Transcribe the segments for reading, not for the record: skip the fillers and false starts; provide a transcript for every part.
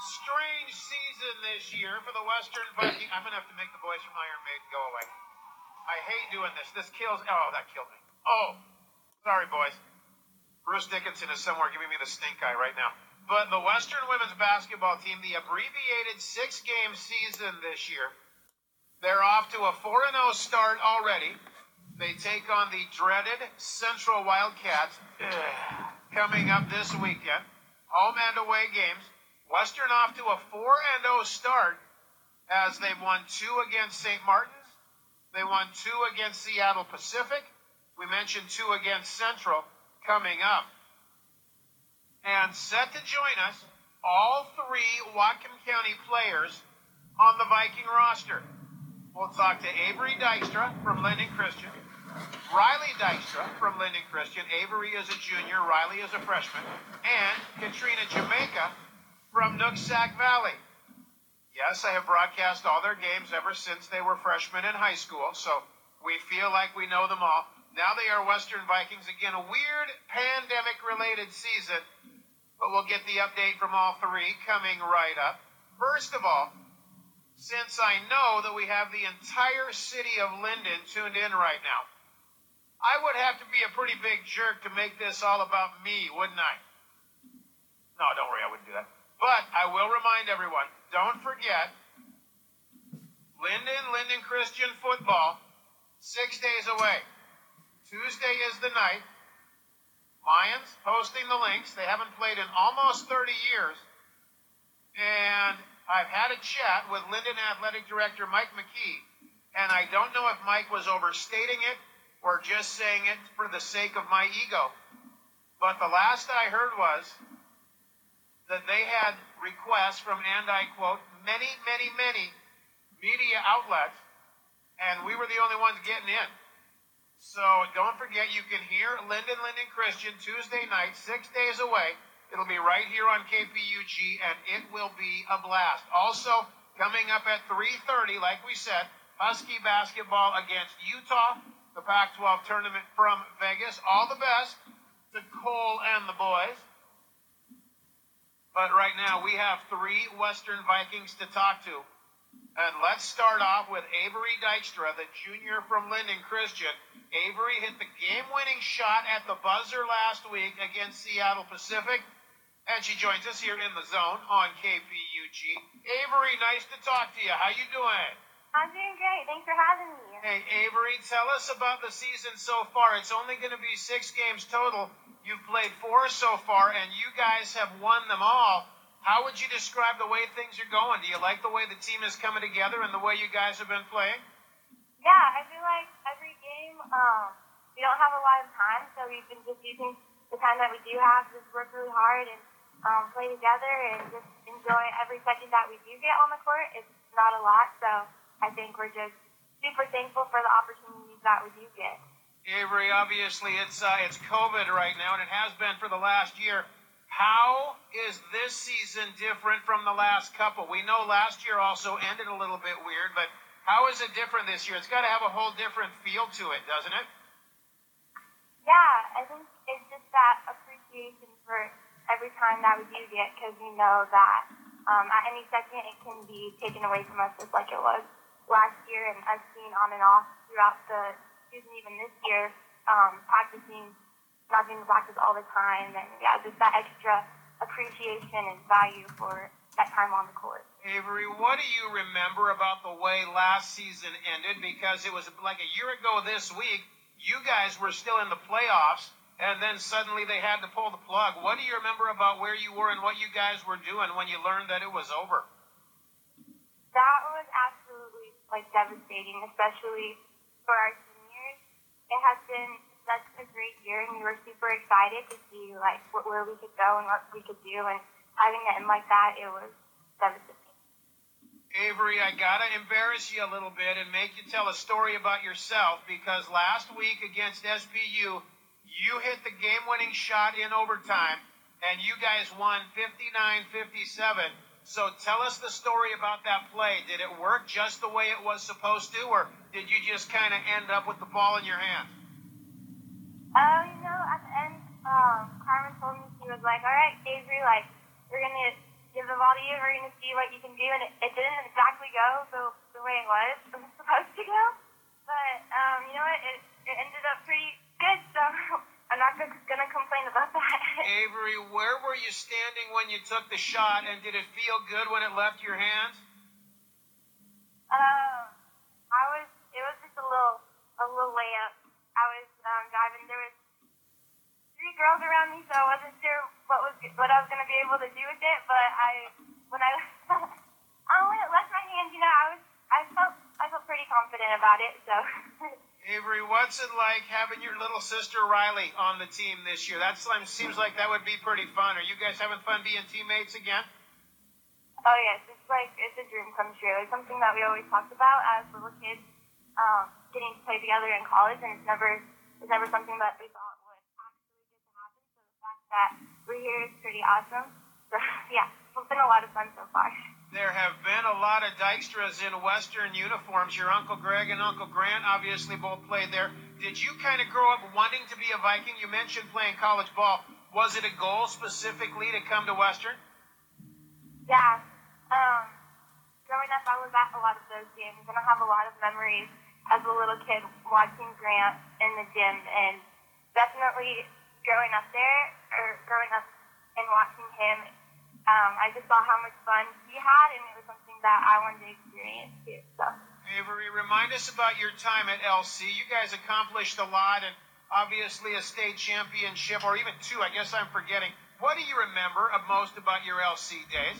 Strange season this year for the Western Viking. I'm going to have to make the boys from Iron Maiden go away. I hate doing this. This kills. Oh, that killed me. Oh, sorry, boys. Bruce Dickinson is somewhere giving me the stink eye right now. But the Western women's basketball team, the abbreviated 6-game season this year, they're off to a 4-0 start already. They take on the dreaded Central Wildcats coming up this weekend. Home and away games. Western off to a 4-0 start as they've won 2 against St. Martin's. They won 2 against Seattle Pacific. We mentioned 2 against Central coming up. And set to join us, all 3 Whatcom County players on the Viking roster. We'll talk to Avery Dykstra from Linden Christian, Riley Dykstra from Linden Christian. Avery is a junior, Riley is a freshman, and Katrina Jamaica from Nooksack Valley. Yes, I have broadcast all their games ever since they were freshmen in high school, so we feel like we know them all. Now they are Western Vikings. Again, a weird pandemic-related season, but we'll get the update from all 3 coming right up. First of all, since I know that we have the entire city of Linden tuned in right now, I would have to be a pretty big jerk to make this all about me, wouldn't I? No, don't worry, I wouldn't do that. But I will remind everyone, don't forget, Linden Christian football, 6 days away. Tuesday is the night. Lions hosting the Lynx. They haven't played in almost 30 years. And I've had a chat with Linden Athletic Director Mike McKee, and I don't know if Mike was overstating it or just saying it for the sake of my ego. But the last I heard was that they had requests from, and I quote, many media outlets, and we were the only ones getting in. So don't forget, you can hear Linden Christian Tuesday night, 6 days away. It'll be right here on KPUG, and it will be a blast. Also, coming up at 3:30, like we said, Husky basketball against Utah, the Pac-12 tournament from Vegas. All the best to Cole and the boys. But right now, we have 3 Western Vikings to talk to. And let's start off with Avery Dykstra, the junior from Linden Christian. Avery hit the game-winning shot at the buzzer last week against Seattle Pacific. And she joins us here in the zone on KPUG. Avery, nice to talk to you. How you doing? I'm doing great. Thanks for having me. Hey, Avery, tell us about the season so far. It's only going to be 6 games total. You've played 4 so far, and you guys have won them all. How would you describe the way things are going? Do you like the way the team is coming together and the way you guys have been playing? Yeah, I feel like every game, we don't have a lot of time, so we've been just using the time that we do have to just work really hard and play together and just enjoy every second that we do get on the court. It's not a lot, so I think we're just super thankful for the opportunities that we do get. Avery, obviously it's COVID right now, and it has been for the last year. How is this season different from the last couple? We know last year also ended a little bit weird, but how is it different this year? It's got to have a whole different feel to it, doesn't it? Yeah, I think it's just that appreciation for every time that we do get, because we know that at any second it can be taken away from us, just like it was last year, and us being on and off throughout the season, even this year, practicing, not doing practice all the time, and yeah, just that extra appreciation and value for that time on the court. Avery, what do you remember about the way last season ended? Because it was like a year ago this week, you guys were still in the playoffs, and then suddenly they had to pull the plug. What do you remember about where you were and what you guys were doing when you learned that it was over? That was absolutely devastating, especially for our seniors. It has been such a great year, and we were super excited to see where we could go and what we could do, and having it end like that, it was devastating. Avery, I gotta embarrass you a little bit and make you tell a story about yourself, because last week against SPU, you hit the game-winning shot in overtime, and you guys won 59-57. So tell us the story about that play. Did it work just the way it was supposed to, or did you just kind of end up with the ball in your hand? At the end, Carmen told me, she was like, all right, Avery, we're going to give the ball to leave. We're going to see what you can do. And it didn't exactly go the way it was supposed to go. But, you know what? It ended up pretty good, so I'm not going to complain about that. Avery, where were you standing when you took the shot, and did it feel good when it left your hands? It was just a little layup. I was driving. There was 3 girls around me, so I wasn't sure what I was going to be able to do with it. But when it left my hands, you know, I felt pretty confident about it. So. Avery, what's it like having your little sister Riley on the team this year? That seems like that would be pretty fun. Are you guys having fun being teammates again? Oh yes, it's a dream come true. It's something that we always talked about as little kids, getting to play together in college, and it's never something that we thought would actually get to happen. So the fact that we're here is pretty awesome. So yeah, it's been a lot of fun so far. There have been a lot of Dykstras in Western uniforms. Your Uncle Greg and Uncle Grant obviously both played there. Did you kind of grow up wanting to be a Viking? You mentioned playing college ball. Was it a goal specifically to come to Western? Yeah. Growing up, I was at a lot of those games, and I have a lot of memories as a little kid watching Grant in the gym, and definitely growing up and watching him, I just saw how much fun he had, and it was something that I wanted to experience too. So. Avery, remind us about your time at LC. You guys accomplished a lot, and obviously a state championship, or even 2, I guess I'm forgetting. What do you remember most about your LC days?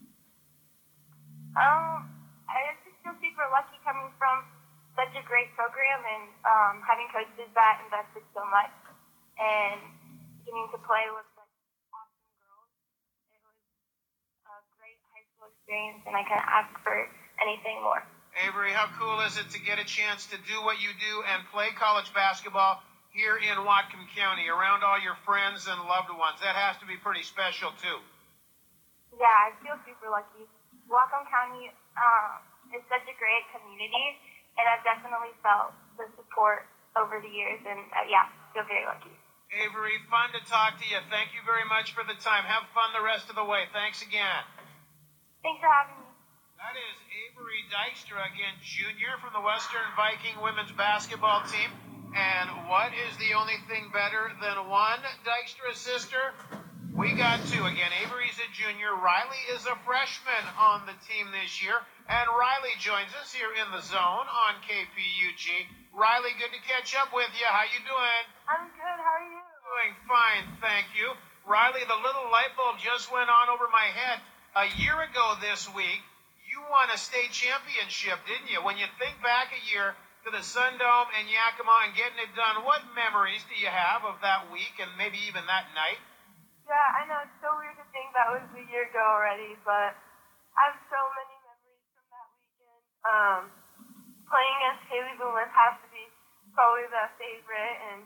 I just feel super lucky coming from such a great program and having coaches that invested so much and getting to play with such awesome girls. It was a great high school experience, and I can't ask for anything more. Avery, how cool is it to get a chance to do what you do and play college basketball here in Whatcom County, around all your friends and loved ones? That has to be pretty special, too. Yeah, I feel super lucky. Whatcom County is such a great community, and I've definitely felt the support over the years, and yeah, feel very lucky. Avery, fun to talk to you. Thank you very much for the time. Have fun the rest of the way. Thanks again. Thanks for having me. That is Avery Dykstra, again, junior from the Western Viking women's basketball team. And what is the only thing better than one Dykstra sister? We got 2. Again, Avery's a junior. Riley is a freshman on the team this year. And Riley joins us here in the zone on KPUG. Riley, good to catch up with you. How you doing? I'm good. How are you? Doing fine, thank you. Riley, the little light bulb just went on over my head. A year ago this week, you won a state championship, didn't you? When you think back a year to the Sun Dome and Yakima and getting it done, what memories do you have of that week and maybe even that night? Yeah, I know, it's so weird to think that was a year ago already, but I have so many memories from that weekend. Playing against Haley Loomis has to be probably the favorite, and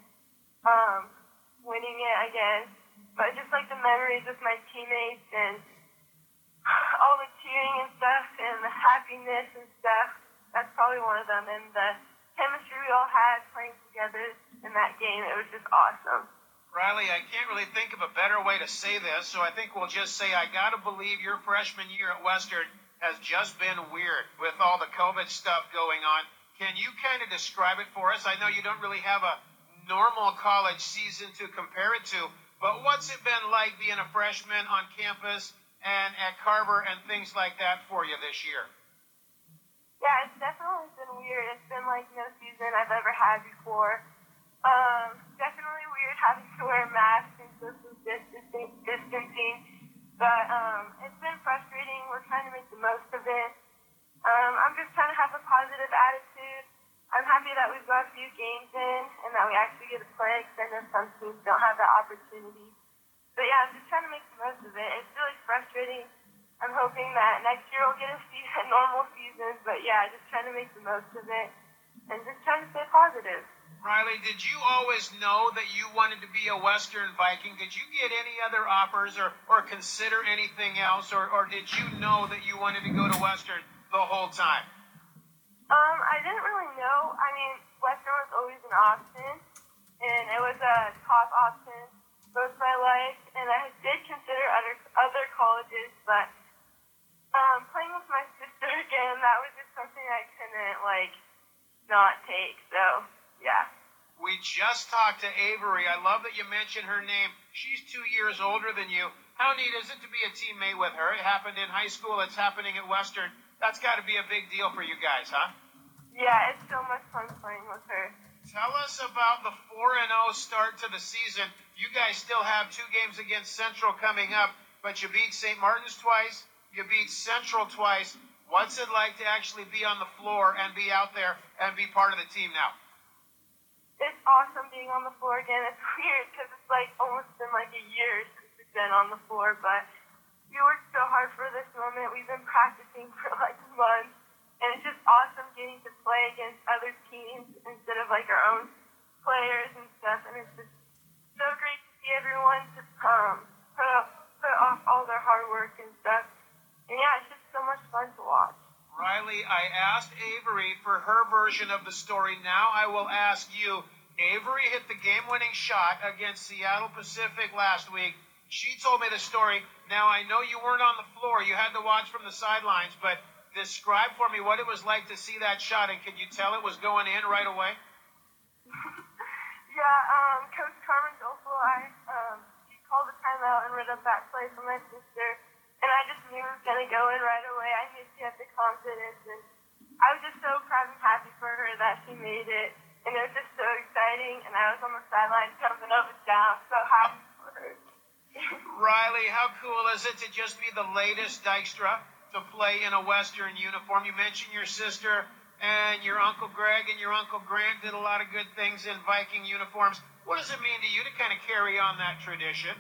winning it, I guess. But just like the memories with my teammates and all the cheering and stuff and the happiness and stuff, that's probably one of them. And the chemistry we all had playing together in that game, it was just awesome. Riley, I can't really think of a better way to say this, so I think we'll just say I got to believe your freshman year at Western has just been weird with all the COVID stuff going on. Can you kind of describe it for us? I know you don't really have a normal college season to compare it to, but what's it been like being a freshman on campus and at Carver and things like that for you this year? Yeah, it's definitely been weird. It's been like no season I've ever had before. Definitely weird having to wear masks and social distancing, but it's been frustrating. We're trying to make the most of it. I'm just trying to have a positive attitude. I'm happy that we've got a few games in and that we actually get to play, because I know some teams don't have that opportunity. But yeah, I'm just trying to make the most of it. It's really frustrating. I'm hoping that next year we'll get a normal season, but yeah, just trying to make the most of it and just trying to stay positive. Riley, did you always know that you wanted to be a Western Viking? Did you get any other offers or consider anything else, or did you know that you wanted to go to Western the whole time? I didn't really know. I mean, Western was always an option, and it was a top option most of my life, and I did consider other colleges, but that was just something I couldn't, not take. So, yeah. We just talked to Avery. I love that you mentioned her name. She's 2 years older than you. How neat is it to be a teammate with her? It happened in high school. It's happening at Western. That's got to be a big deal for you guys, huh? Yeah, it's so much fun playing with her. Tell us about the 4-0 start to the season. You guys still have 2 games against Central coming up, but you beat St. Martin's twice. You beat Central twice. What's it like to actually be on the floor and be out there and be part of the team now? It's awesome being on the floor again. It's weird because it's almost been a year since we've been on the floor, but we worked so hard for this moment. We've been practicing for months, and it's just awesome getting to play against other teams instead of our own players and stuff. And it's just so great to see everyone just put off all their hard work and stuff. And yeah, it's just so much fun to watch. Riley, I asked Avery for her version of the story. Now I will ask you. Avery hit the game-winning shot against Seattle Pacific last week. She told me the story. Now, I know you weren't on the floor. You had to watch from the sidelines, but describe for me what it was like to see that shot, and can you tell it was going in right away? Yeah, Coach Carmen Dolfo, she called a timeout and read up that play for my sister. And I just knew it was going to go in right away. I knew she had the confidence. And I was just so proud and happy for her that she made it. And it was just so exciting. And I was on the sideline jumping up and down, so happy for her. Riley, how cool is it to just be the latest Dykstra to play in a Western uniform? You mentioned your sister and your Uncle Greg and your Uncle Grant did a lot of good things in Viking uniforms. What does it mean to you to kind of carry on that tradition?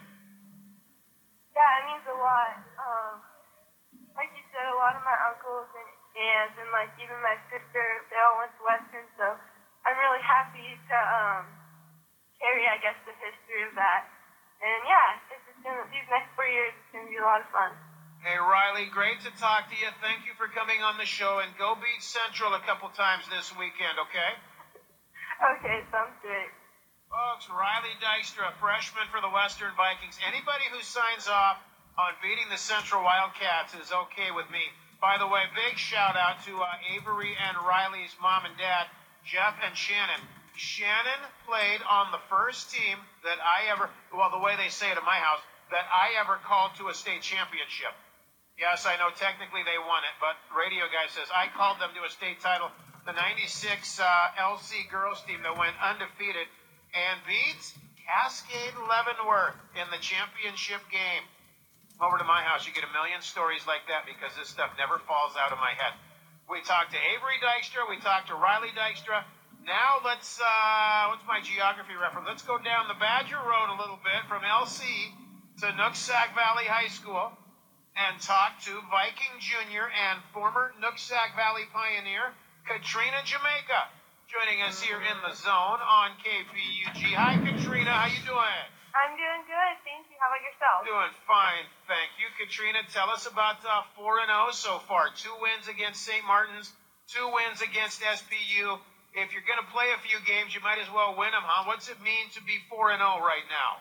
Yeah, it means a lot. Like you said, a lot of my uncles and aunts and even my sister, they all went to Western, so I'm really happy to carry, I guess, the history of that. And yeah, these next 4 years, it's going to be a lot of fun. Hey, Riley, great to talk to you. Thank you for coming on the show, and go beat Central a couple times this weekend, okay? Okay, sounds great. Folks, Riley Dykstra, freshman for the Western Vikings. Anybody who signs off on beating the Central Wildcats is okay with me. By the way, big shout out to Avery and Riley's mom and dad, Jeff and Shannon. Shannon played on the first team that I ever, well, the way they say it in my house, that I ever called to a state championship. Yes, I know technically they won it, but radio guy says I called them to a state title. The 96 LC girls team that went undefeated and beat Cascade Leavenworth in the championship game. Over to my house, you get a million stories like that because this stuff never falls out of my head. We talked to Avery Dykstra. We talked to Riley Dykstra. Now let's, what's my geography reference? Let's go down the Badger Road a little bit from LC to Nooksack Valley High School and talk to Viking Junior and former Nooksack Valley Pioneer, Katrina Jamaica, joining us here in the zone on KPUG. Hi, Katrina. How you doing? I'm doing good. Thank you. How about yourself? Doing fine. Thank you, Katrina. Tell us about 4-0 so far. 2 wins against St. Martin's, 2 wins against SPU. If you're going to play a few games, you might as well win them, huh? What's it mean to be 4-0 right now?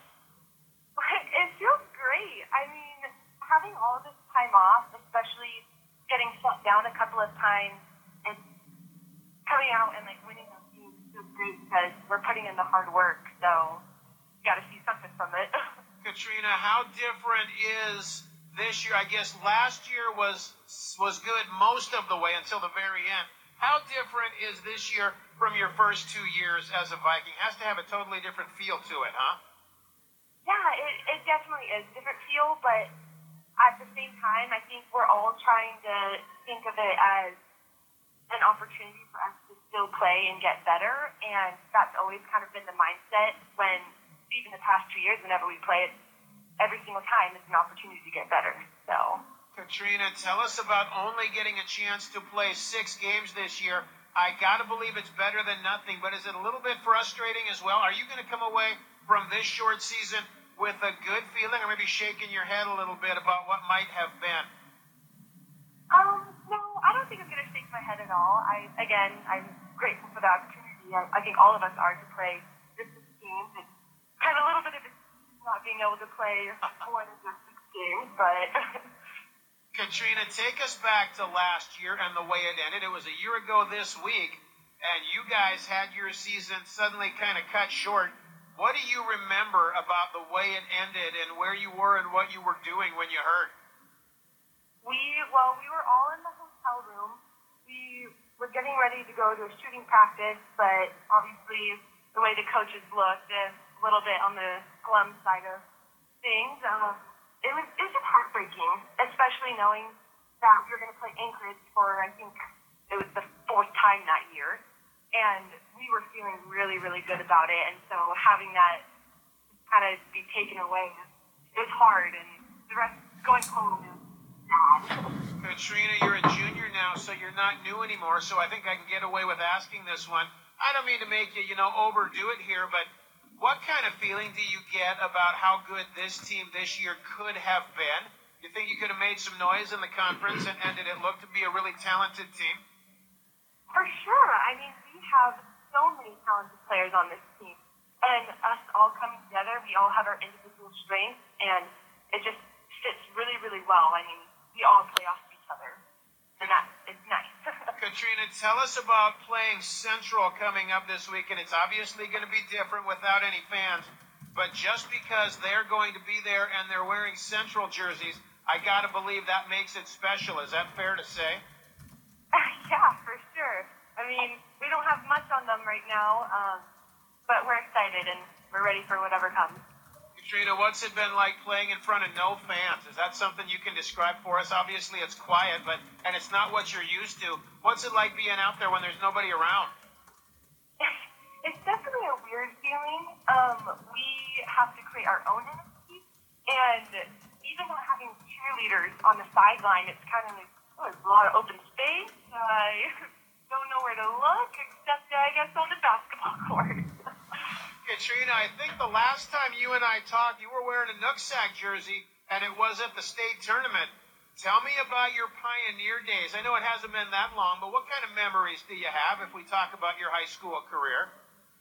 It feels great. I mean, having all this time off, especially getting shut down a couple of times, and coming out and winning those games feels great because we're putting in the hard work. So you got to see something from it. Katrina, how different is this year? I guess last year was good most of the way until the very end. How different is this year from your first 2 years as a Viking? Has to have a totally different feel to it, huh? Yeah, it definitely is. Different feel, but at the same time, I think we're all trying to think of it as an opportunity for us to still play and get better, and that's always kind of been the mindset when, even the past 2 years, whenever we play it, every single time is an opportunity to get better, so. Katrina, tell us about only getting a chance to play 6 games this year. I got to believe it's better than nothing, but is it a little bit frustrating as well? Are you going to come away from this short season with a good feeling, or maybe shaking your head a little bit about what might have been? No, I don't think I'm going to shake my head at all. I'm grateful for the opportunity. I think all of us are to play this games. It's kind of a little bit of not being able to play more than just 6 games, but Katrina, take us back to last year and the way it ended. It was a year ago this week, and you guys had your season suddenly kind of cut short. What do you remember about the way it ended and where you were and what you were doing when you heard? We were all in the hotel room. We were getting ready to go to a shooting practice, but obviously the way the coaches looked is a little bit on the glum side of things. It was just heartbreaking, especially knowing that we were going to play Anchorage for, I think, it was the fourth time that year. And we were feeling really, really good about it. And so having that kind of be taken away, it was hard. And the rest, going home is sad. Katrina, you're a junior now, so you're not new anymore. So I think I can get away with asking this one. I don't mean to make you, overdo it here, but what kind of feeling do you get about how good this team this year could have been? You think you could have made some noise in the conference, and did it look to be a really talented team? For sure. I mean, we have so many talented players on this team. And us all coming together, we all have our individual strengths, and it just fits really, really well. I mean, we all play off each other, and it's nice. Katrina, tell us about playing Central coming up this week, and it's obviously going to be different without any fans, but just because they're going to be there and they're wearing Central jerseys, I got to believe that makes it special. Is that fair to say? Yeah, for sure. I mean, we don't have much on them right now, but we're excited and we're ready for whatever comes. Katrina, what's it been like playing in front of no fans? Is that something you can describe for us? Obviously, it's quiet, and it's not what you're used to. What's it like being out there when there's nobody around? It's definitely a weird feeling. We have to create our own energy, and even not having cheerleaders on the sideline, it's kind of like, there's a lot of open space. I don't know where to look, except, I guess, on the basketball court. Katrina, I think the last time you and I talked, you were wearing a Nooksack jersey, and it was at the state tournament. Tell me about your Pioneer days. I know it hasn't been that long, but what kind of memories do you have if we talk about your high school career?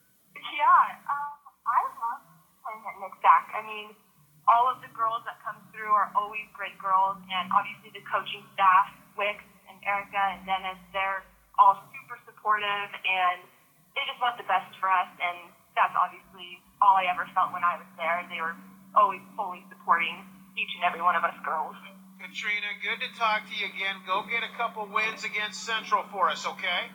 Yeah, I love playing at Nooksack. I mean, all of the girls that come through are always great girls, and obviously the coaching staff, Wix and Erica and Dennis, they're all super supportive, and they just want the best for us, and that's obviously all I ever felt when I was there. They were always fully supporting each and every one of us girls. Katrina, good to talk to you again. Go get a couple wins against Central for us, okay?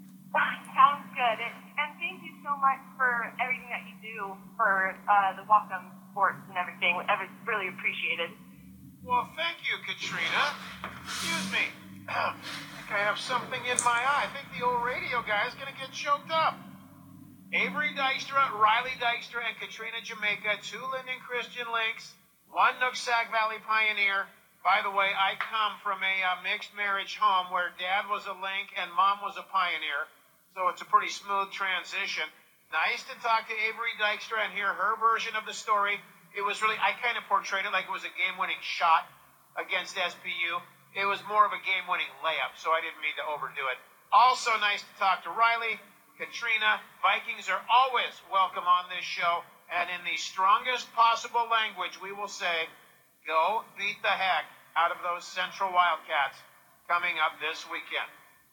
Sounds good. And thank you so much for everything that you do for the Walk-On Sports and everything. I really appreciate it. Well, thank you, Katrina. Excuse me. I think I have something in my eye. I think the old radio guy is going to get choked up. Avery Dykstra, Riley Dykstra, and Katrina Jamaica, 2 Linden Christian Lynx, 1 Nooksack Valley Pioneer. By the way, I come from a mixed marriage home where Dad was a Link and Mom was a Pioneer, so it's a pretty smooth transition. Nice to talk to Avery Dykstra and hear her version of the story. It was really, I kind of portrayed it like it was a game-winning shot against SPU. It was more of a game-winning layup, so I didn't mean to overdo it. Also nice to talk to Riley. Katrina, Vikings are always welcome on this show, and in the strongest possible language, we will say, go beat the heck out of those Central Wildcats coming up this weekend.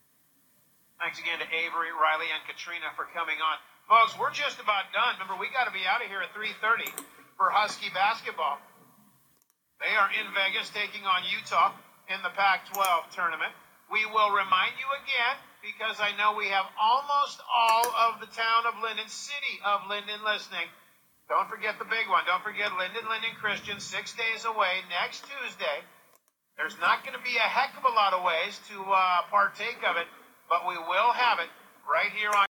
Thanks again to Avery, Riley, and Katrina for coming on. Folks, we're just about done. Remember, we got to be out of here at 3:30 for Husky basketball. They are in Vegas taking on Utah in the Pac-12 tournament. We will remind you again, because I know we have almost all of the town of Linden, city of Linden, listening. Don't forget the big one. Don't forget Linden Christian, 6 days away, next Tuesday. There's not going to be a heck of a lot of ways to partake of it, but we will have it right here on